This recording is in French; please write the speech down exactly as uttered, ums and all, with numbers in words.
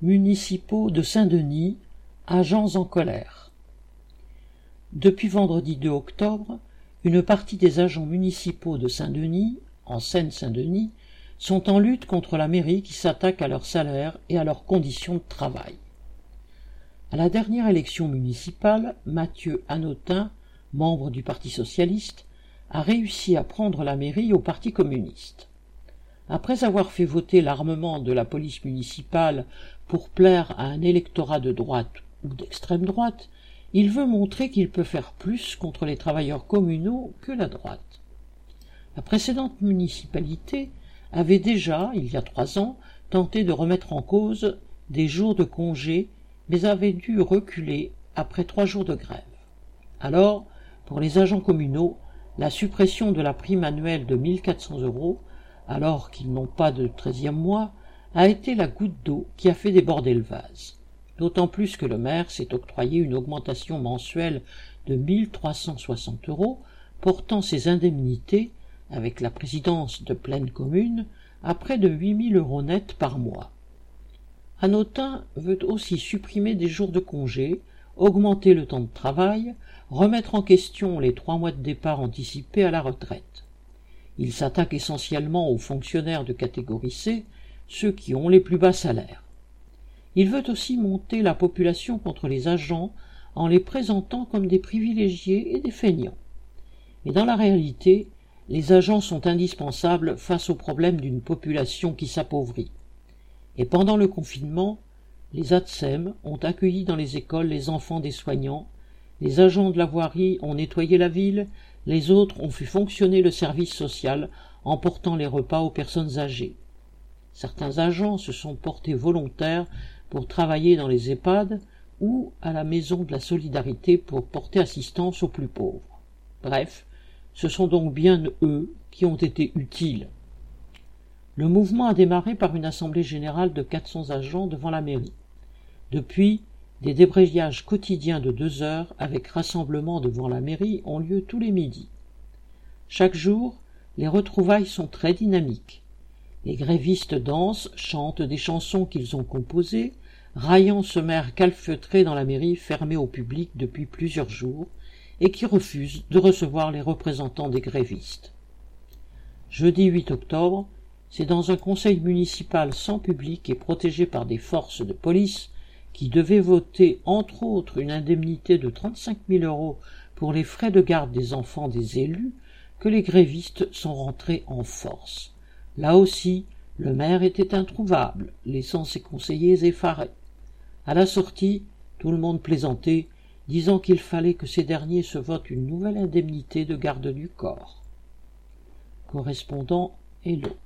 municipaux de Saint-Denis, agents en colère. Depuis vendredi deux octobre, une partie des agents municipaux de Saint-Denis, en Seine-Saint-Denis, sont en lutte contre la mairie qui s'attaque à leurs salaires et à leurs conditions de travail. À la dernière élection municipale, Mathieu Hanotin, membre du Parti socialiste, a réussi à prendre la mairie au Parti communiste. Après avoir fait voter l'armement de la police municipale pour plaire à un électorat de droite ou d'extrême droite, il veut montrer qu'il peut faire plus contre les travailleurs communaux que la droite. La précédente municipalité avait déjà, il y a trois ans, tenté de remettre en cause des jours de congé, mais avait dû reculer après trois jours de grève. Alors, pour les agents communaux, la suppression de la prime annuelle de mille quatre cents euros, alors qu'ils n'ont pas de treizième mois, a été la goutte d'eau qui a fait déborder le vase. D'autant plus que le maire s'est octroyé une augmentation mensuelle de mille trois cent soixante euros, portant ses indemnités, avec la présidence de pleine commune, à près de huit mille euros nets par mois. Hanotin veut aussi supprimer des jours de congé, augmenter le temps de travail, remettre en question les trois mois de départ anticipés à la retraite. Il s'attaque essentiellement aux fonctionnaires de catégorie C, ceux qui ont les plus bas salaires. Il veut aussi monter la population contre les agents en les présentant comme des privilégiés et des feignants. Mais dans la réalité, les agents sont indispensables face au problème d'une population qui s'appauvrit. Et pendant le confinement, les A T S E M ont accueilli dans les écoles les enfants des soignants, les agents de la voirie ont nettoyé la ville, les autres ont fait fonctionner le service social en portant les repas aux personnes âgées. Certains agents se sont portés volontaires pour travailler dans les EHPAD ou à la maison de la solidarité pour porter assistance aux plus pauvres. Bref, ce sont donc bien eux qui ont été utiles. Le mouvement a démarré par une assemblée générale de quatre cents agents devant la mairie. Depuis, des débrayages quotidiens de deux heures avec rassemblement devant la mairie ont lieu tous les midis. Chaque jour, les retrouvailles sont très dynamiques. Les grévistes dansent, chantent des chansons qu'ils ont composées, raillant ce maire calfeutré dans la mairie fermée au public depuis plusieurs jours et qui refuse de recevoir les représentants des grévistes. Jeudi huit octobre, c'est dans un conseil municipal sans public et protégé par des forces de police qui devait voter entre autres une indemnité de trente-cinq mille euros pour les frais de garde des enfants des élus que les grévistes sont rentrés en force. Là aussi, le maire était introuvable, laissant ses conseillers effarés. À la sortie, tout le monde plaisantait, disant qu'il fallait que ces derniers se votent une nouvelle indemnité de garde du corps. Correspondant Hello.